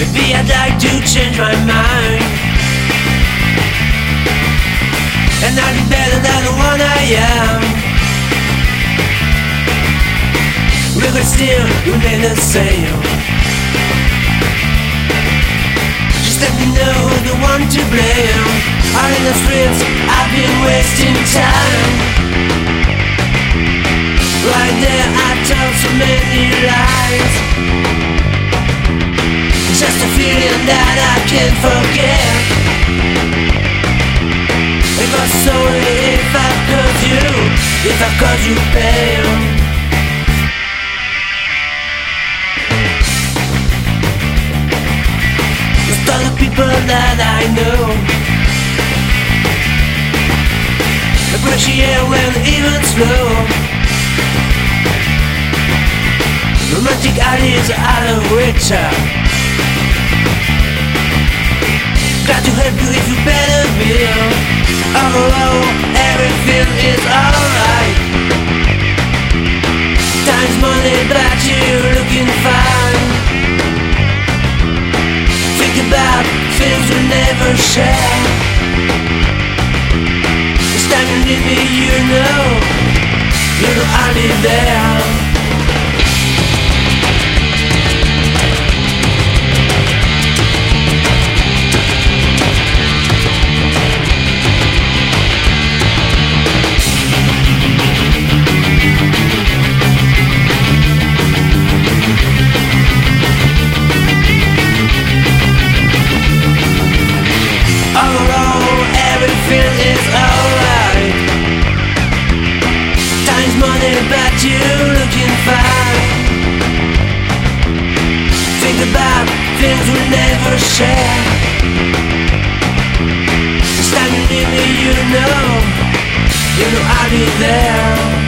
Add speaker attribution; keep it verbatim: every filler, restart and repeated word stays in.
Speaker 1: Maybe I'd like to change my mind, and I'd be better than the one I am. We could still remain the same. Just let me know who's the one to blame. Out in the streets, I've been wasting time. Right there, I told so many lies. Just a feeling that I can't forget. If I'm sorry, if I caused you, if I caused you pain. Most of the people that I know appreciate when even slow. Romantic ideas are out of reach. Glad to help you if you better feel. Oh, oh, everything is alright. Time's money, but you're looking fine. Think about things we never share. This time you need me, you know, you know I'll be there. Everything is alright. Time's money, but you're looking fine. Think about things we never share. This time you need me, you know, you know I'll be there.